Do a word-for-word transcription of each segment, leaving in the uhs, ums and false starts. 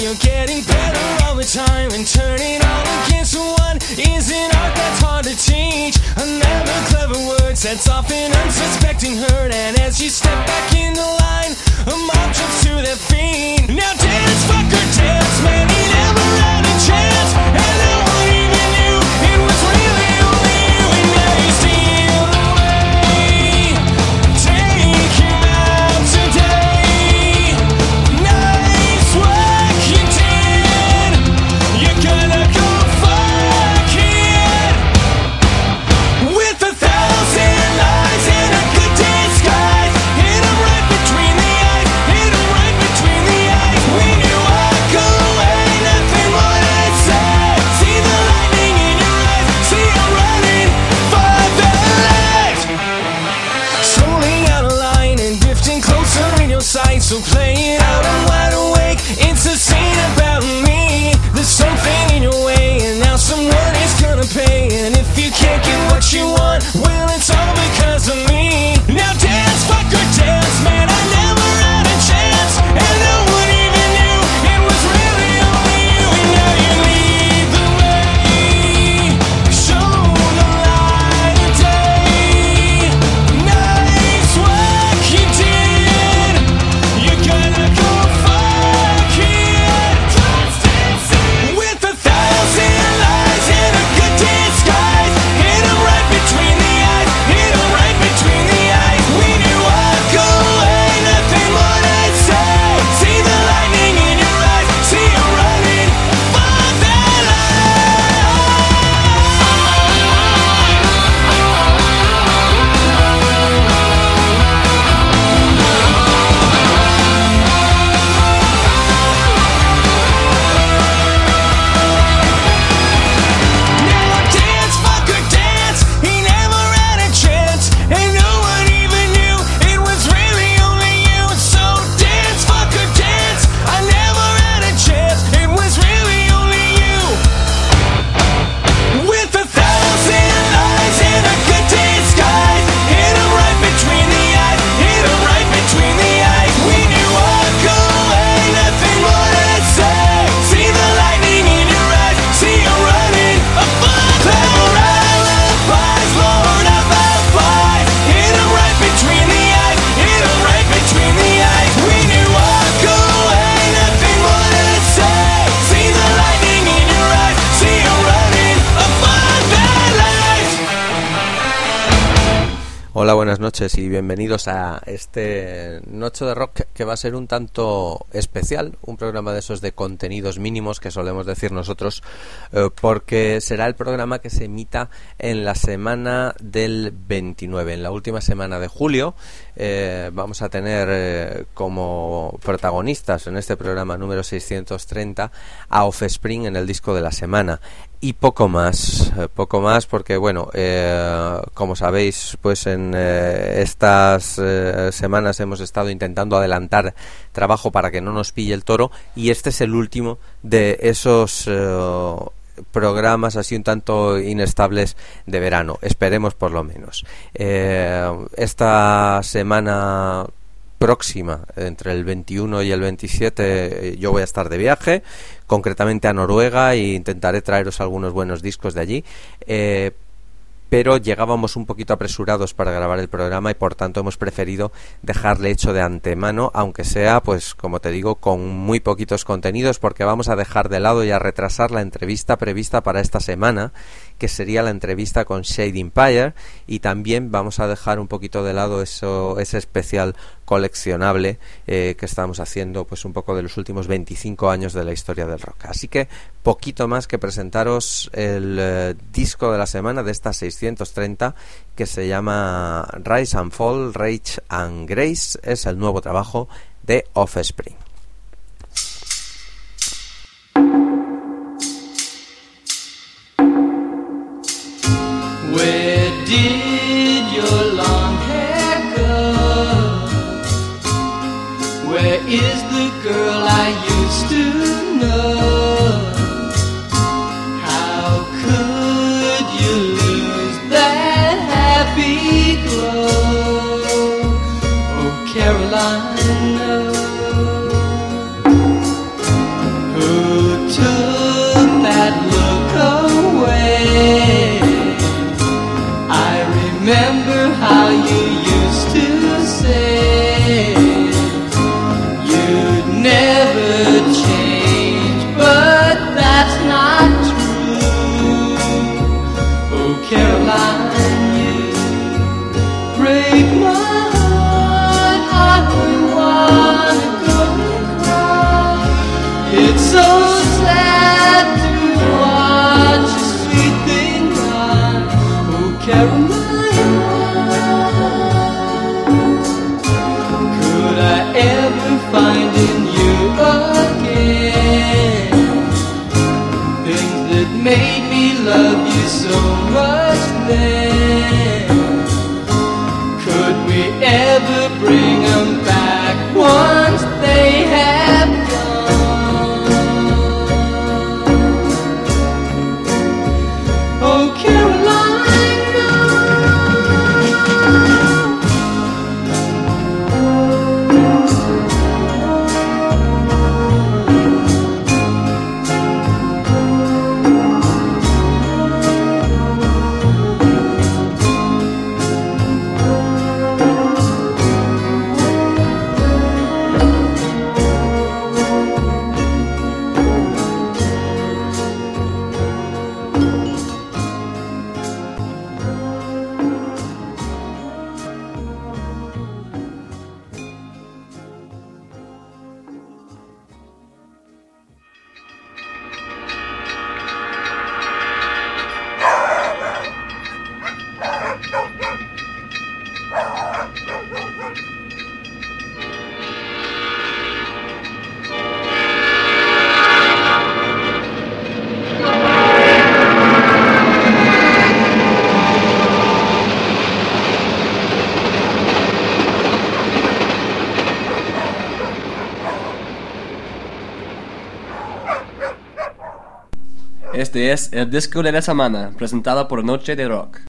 you're getting better all the time, and turning all against one is an art that's hard to teach. Another clever words that's often unsuspecting hurt, and as you step back in the line, a mob jumps to their feet. Now dance, fucker, dance, man, he never had a chance, and no one even knew it was really only you, and now you steal away. Take him out today. Nice work you did. You're gonna go fuck it. With a thousand lies and a good disguise, hit him right between the eyes, hit him right between the eyes. When you walk away, nothing more to say. See the lightning in your eyes, see you running for the light. Slowly out of line and drifting closer in your sight, so play it out, I'm wide awake. It's a scene about me. There's something in your way, and now someone is gonna pay. And if you can't get what you want, well, it's all because of me. Now dance, fucker, dance, man, I never had a chance, and no one even knew it was really only you. And now you lead the way, show the light of day. Nice work you did. You're gonna go fuck it. With a thousand lies and a good disguise, hit him right between the eyes, hit him right between the eyes. When you walk away, nothing more to say. See the lightning in your eyes, see you running for that Now dance, fucker, dance. He never had a chance, and no one even knew it was really only you. So dance, fucker, dance. I never had a chance, it was really only you. With a thousand lies and a good disguise, hit him right between the eyes, hit him right between the eyes. When you walk away, nothing more to say. See the lightning in your eyes, see you running a fuck. Clever alibis, Lord of the Flies. Hit him right between the eyes, hit him right between the eyes. When you walk away, nothing more to say. See the lightning in your eyes, see you running a fuck that life. Hola, buenas noches y bienvenidos a este Noche de Rock, que va a ser un tanto especial, un programa de esos de contenidos mínimos que solemos decir nosotros, eh, porque será el programa que se emita en la semana del veintinueve, en la última semana de julio. Eh, vamos a tener eh, como protagonistas en este programa número seiscientos treinta a Offspring en el disco de la semana. Y poco más, eh, poco más porque, bueno, eh, como sabéis, pues en eh, estas eh, semanas hemos estado intentando adelantar trabajo para que no nos pille el toro, y este es el último de esos eh, programas así un tanto inestables de verano, esperemos por lo menos. Eh, esta semana próxima, entre el veintiuno y el veintisiete, yo voy a estar de viaje, concretamente a Noruega, e intentaré traeros algunos buenos discos de allí. Eh, pero llegábamos un poquito apresurados para grabar el programa y por tanto hemos preferido dejarle hecho de antemano, aunque sea, pues como te digo, con muy poquitos contenidos, porque vamos a dejar de lado y a retrasar la entrevista prevista para esta semana, que sería la entrevista con Shade Empire, y también vamos a dejar un poquito de lado eso, ese especial coleccionable eh, que estamos haciendo, pues un poco de los últimos veinticinco años de la historia del rock. Así que poquito más que presentaros el eh, disco de la semana de esta seiscientos treinta, que se llama Rise and Fall, Rage and Grace. Es el nuevo trabajo de Offspring. Where did your long hair go? Where is the girl I used to know? How could you lose that happy glow? Oh, Caroline, no. Este es el disco de la semana, presentado por Noche de Rock.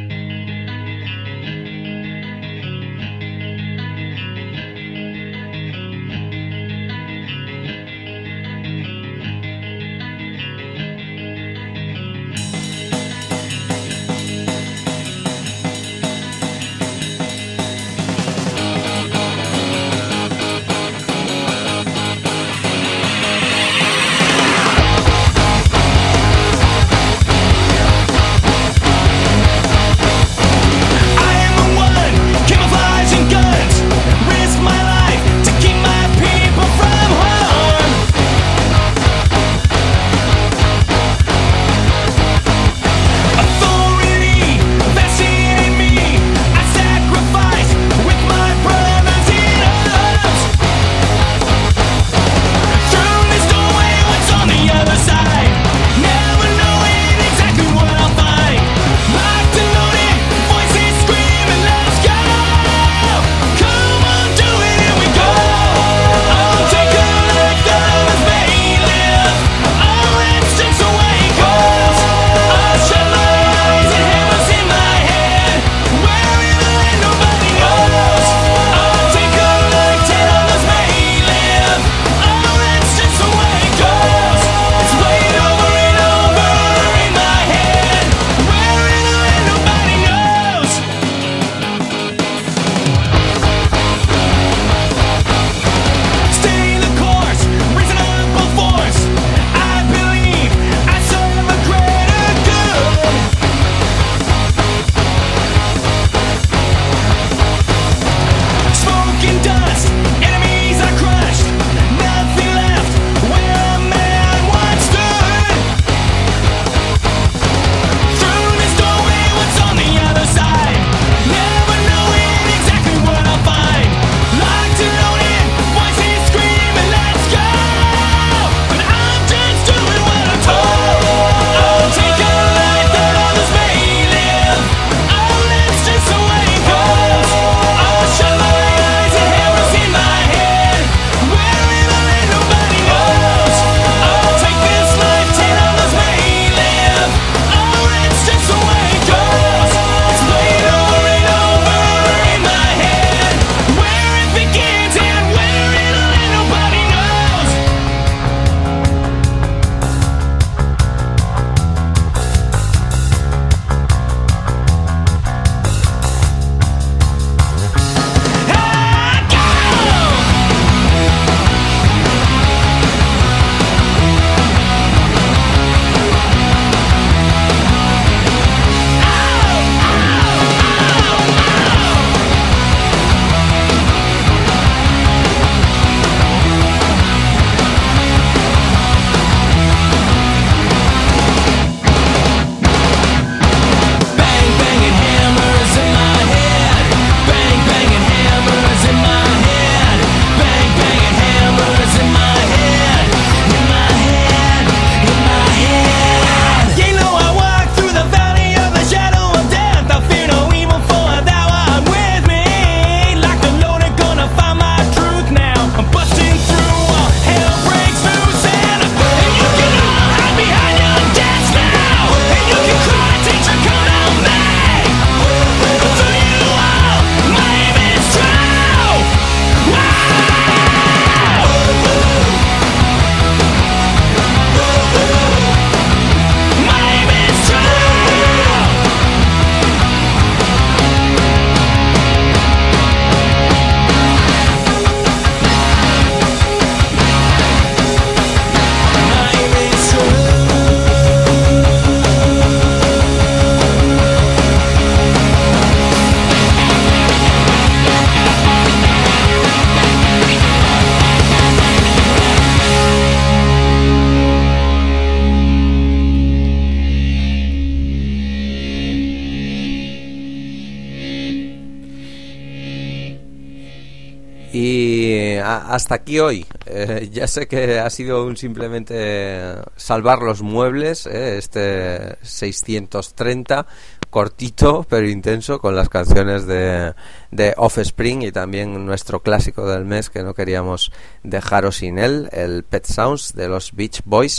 Y hasta aquí hoy. Eh, ya sé que ha sido un simplemente salvar los muebles, eh, este seiscientos treinta, cortito pero intenso, con las canciones de, de Offspring y también nuestro clásico del mes que no queríamos dejaros sin él, el Pet Sounds de los Beach Boys.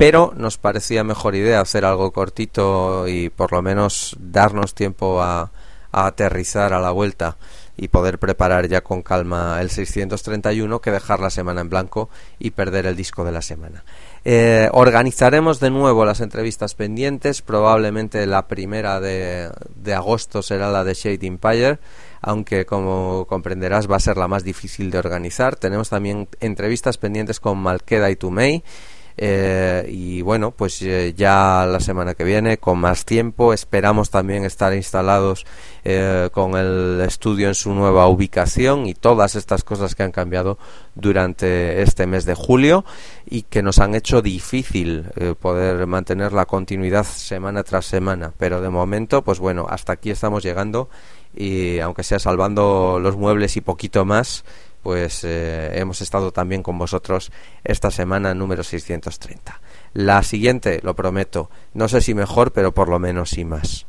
pero nos parecía mejor idea hacer algo cortito y por lo menos darnos tiempo a, a aterrizar a la vuelta y poder preparar ya con calma el seiscientos treinta y uno que dejar la semana en blanco y perder el disco de la semana. Eh, organizaremos de nuevo las entrevistas pendientes. Probablemente la primera de, de agosto será la de Shade Empire, aunque como comprenderás va a ser la más difícil de organizar. Tenemos también entrevistas pendientes con Malqueda y Tumei. Eh, y bueno, pues eh, ya la semana que viene con más tiempo esperamos también estar instalados eh, con el estudio en su nueva ubicación y todas estas cosas que han cambiado durante este mes de julio y que nos han hecho difícil eh, poder mantener la continuidad semana tras semana, pero de momento pues bueno, hasta aquí estamos llegando y aunque sea salvando los muebles y poquito más, pues eh, hemos estado también con vosotros esta semana número seiscientos treinta. La siguiente, lo prometo, no sé si mejor, pero por lo menos sí más.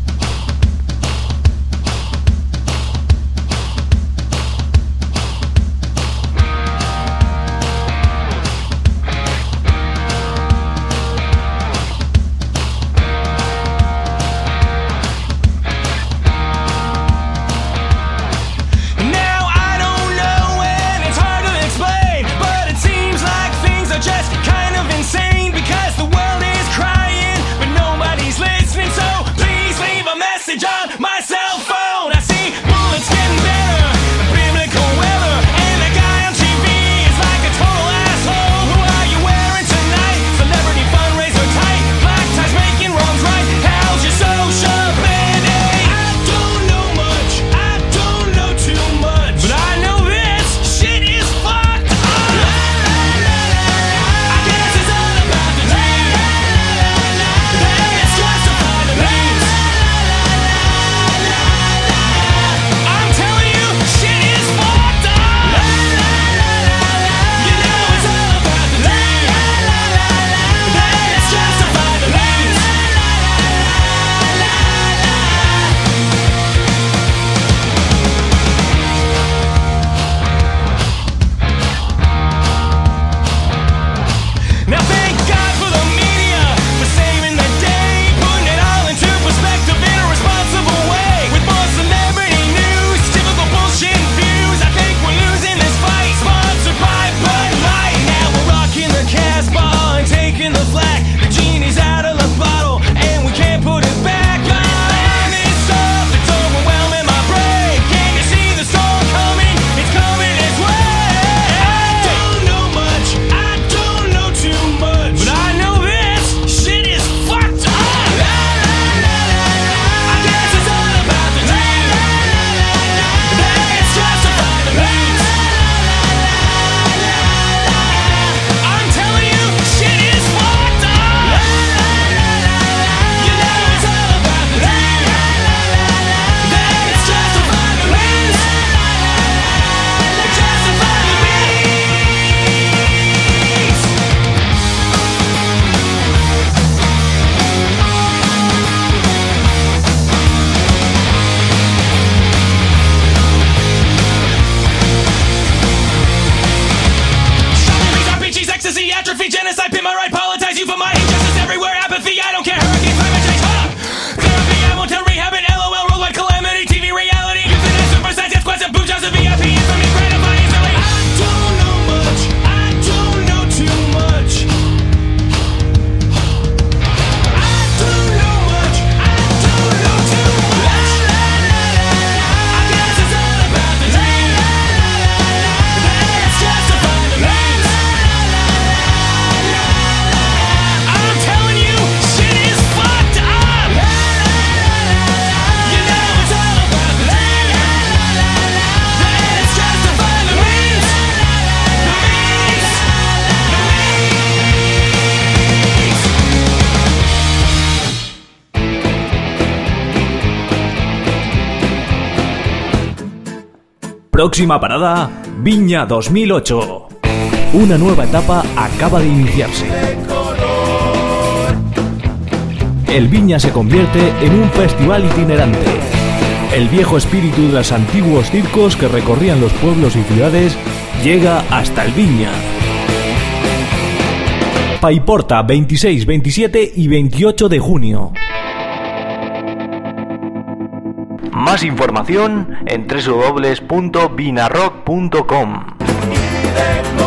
Próxima parada, Viña dos mil ocho. Una nueva etapa acaba de iniciarse. El Viña se convierte en un festival itinerante. El viejo espíritu de los antiguos circos que recorrían los pueblos y ciudades llega hasta el Viña. Paiporta veintiséis, veintisiete y veintiocho de junio. Más información en doble u doble u doble u punto vinarrock punto com.